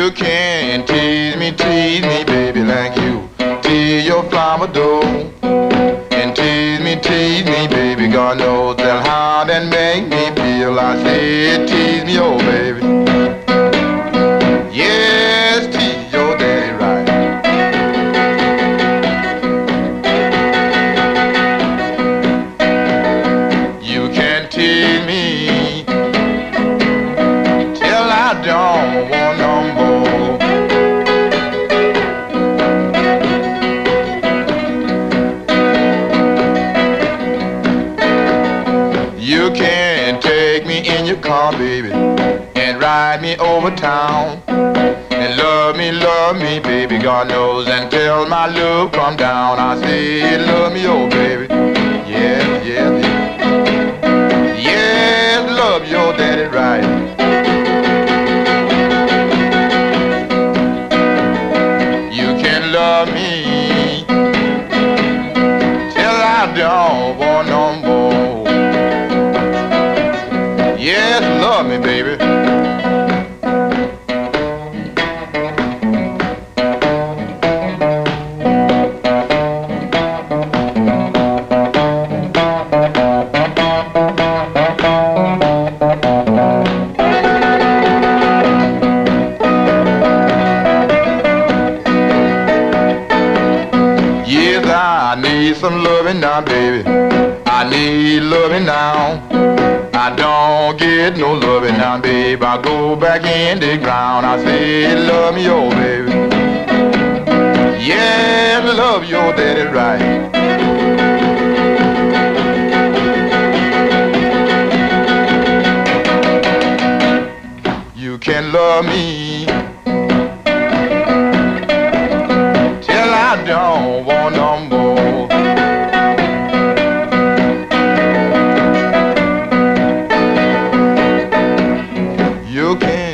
You can tease me, baby, like you tease your flower dough. And tease me, baby, God knows that how that make me feel. I say, tease me, oh, baby. Yes, tease your daddy right. You can tease me till I don't want no more. You can take me in your car, baby, and ride me over town. And love me, baby, God knows, until my love come down. I say, love me, oh, baby. Yes, yes, yes. Yes, love your daddy right. You can love me till I don't want no more. Yes, love me, baby. Yes, I need some loving now, baby. I need loving now. I don't get no loving now, babe. I go back in the ground. I say, love me, oh, baby. Yeah, love your daddy right. You can love me till I don't want no more. You can